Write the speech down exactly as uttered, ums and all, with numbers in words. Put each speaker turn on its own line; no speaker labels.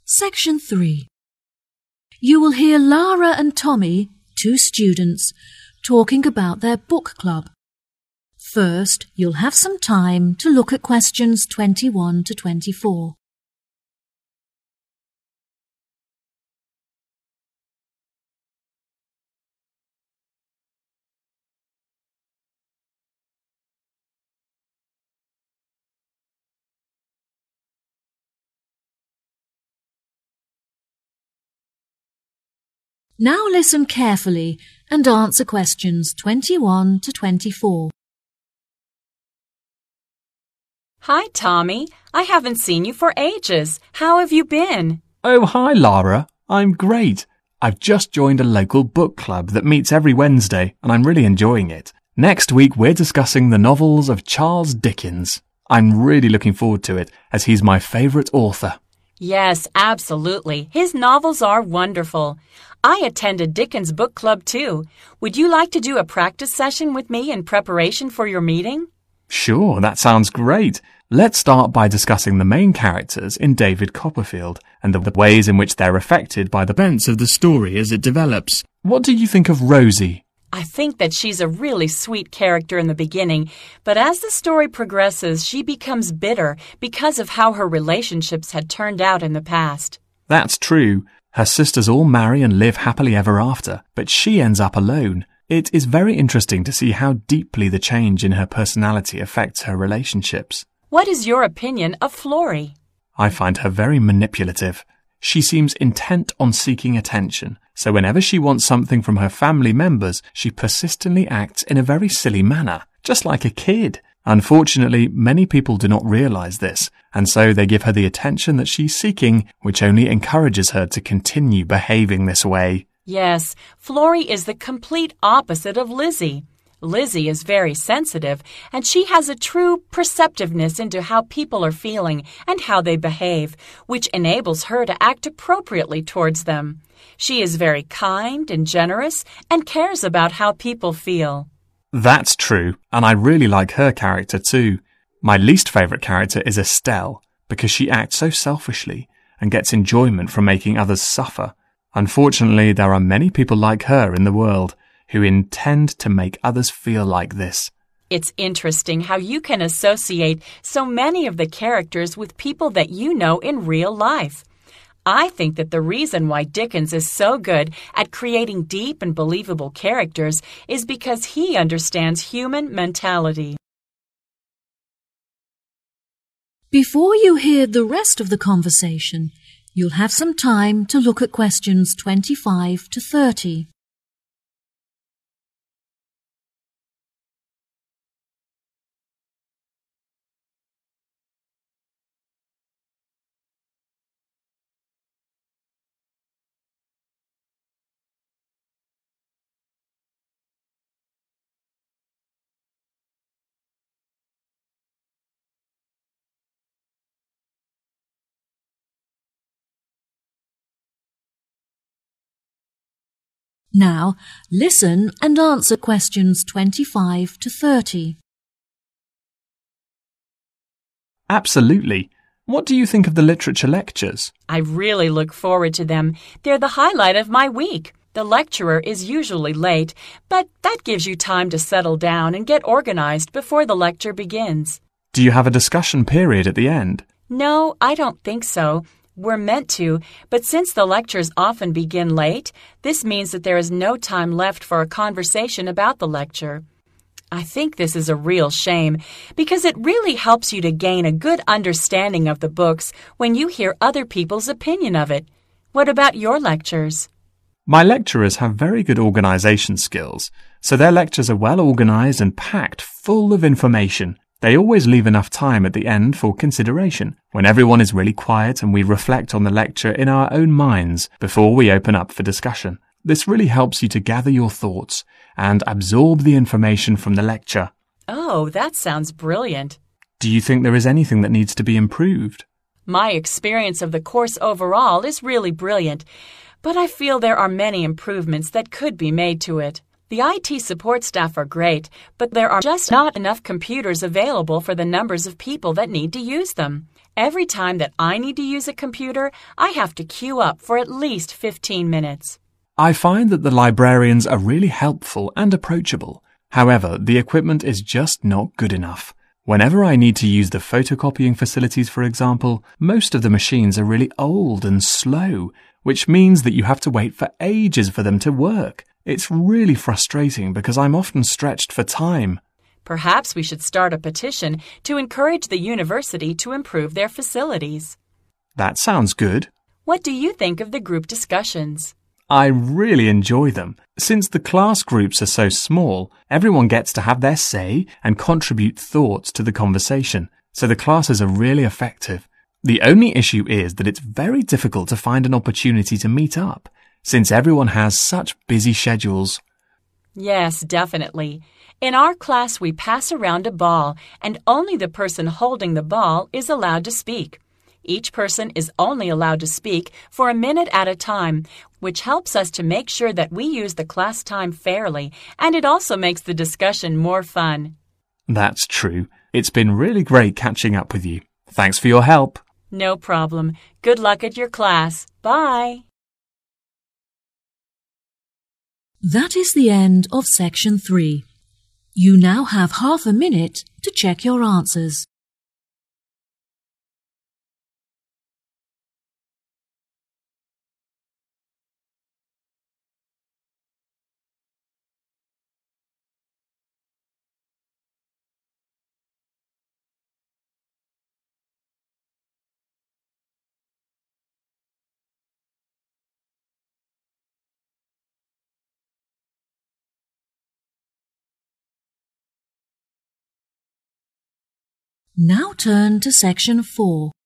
Section three. You will hear Lara and Tommy, two students, talking about their book club. First, you'll have some time to look at questions twenty-one to twenty-four. Now listen carefully and answer questions twenty-one to twenty-four.
Hi, Tommy. I haven't seen you for ages. How have you been?
Oh, hi, Lara. I'm great. I've just joined a local book club that meets every Wednesday, and I'm really enjoying it. Next week, we're discussing the novels of Charles Dickens. I'm really looking forward to it, as he's my favourite author.
Yes, absolutely. His novels are wonderful. I attended Dickens Book Club too. Would you like to do a practice session with me in preparation for your meeting?
Sure, that sounds great. Let's start by discussing the main characters in David Copperfield and the ways in which they're affected by the events of the story as it develops. What do you think of Rosie?
I think that she's a really sweet character in the beginning, but as the story progresses, she becomes bitter because of how her relationships had turned out in the past.
That's true. Her sisters all marry and live happily ever after, but she ends up alone. It is very interesting to see how deeply the change in her personality affects her relationships.
What is your opinion of Florrie?
I find her very manipulative. She seems intent on seeking attention, so whenever she wants something from her family members, she persistently acts in a very silly manner, just like a kid. Unfortunately, many people do not realize this, and so they give her the attention that she's seeking, which only encourages her to continue behaving this way.
Yes, Florrie is the complete opposite of Lizzie. Lizzie is very sensitive, and she has a true perceptiveness into how people are feeling and how they behave, which enables her to act appropriately towards them. She is very kind and generous and cares about how people feel.
That's true, and I really like her character too. My least favourite character is Estelle, because she acts so selfishly and gets enjoyment from making others suffer. Unfortunately, there are many people like her in the world who intend to make others feel like this.
It's interesting how you can associate so many of the characters with people that you know in real life. I think that the reason why Dickens is so good at creating deep and believable characters is because he understands human mentality.
Before you hear the rest of the conversation, you'll have some time to look at questions twenty-five to thirty. Now, listen and answer questions twenty-five to thirty.
Absolutely. What do you think of the literature lectures?
I really look forward to them. They're the highlight of my week. The lecturer is usually late, but that gives you time to settle down and get organized before the lecture begins.
Do you have a discussion period at the end?
No, I don't think so. We're meant to, but since the lectures often begin late, this means that there is no time left for a conversation about the lecture. I think this is a real shame, because it really helps you to gain a good understanding of the books when you hear other people's opinion of it. What about your lectures?
My lecturers have very good organization skills, so their lectures are well organized and packed full of information. They always leave enough time at the end for consideration, when everyone is really quiet and we reflect on the lecture in our own minds before we open up for discussion. This really helps you to gather your thoughts and absorb the information from the lecture.
Oh, that sounds brilliant.
Do you think there is anything that needs to be improved?
My experience of the course overall is really brilliant, but I feel there are many improvements that could be made to it. The I T support staff are great, but there are just not enough computers available for the numbers of people that need to use them. Every time that I need to use a computer, I have to queue up for at least fifteen minutes.
I find that the librarians are really helpful and approachable. However, the equipment is just not good enough. Whenever I need to use the photocopying facilities, for example, most of the machines are really old and slow, which means that you have to wait for ages for them to work. It's really frustrating because I'm often stretched for time.
Perhaps we should start a petition to encourage the university to improve their facilities.
That sounds good.
What do you think of the group discussions?
I really enjoy them. Since the class groups are so small, everyone gets to have their say and contribute thoughts to the conversation, so the classes are really effective. The only issue is that it's very difficult to find an opportunity to meet up, since everyone has such busy schedules.
Yes, definitely. In our class, we pass around a ball, and only the person holding the ball is allowed to speak. Each person is only allowed to speak for a minute at a time, which helps us to make sure that we use the class time fairly, and it also makes the discussion more fun.
That's true. It's been really great catching up with you. Thanks for your help.
No problem. Good luck at your class. Bye.
That is the end of section three. You now have half a minute to check your answers. Now turn to section four.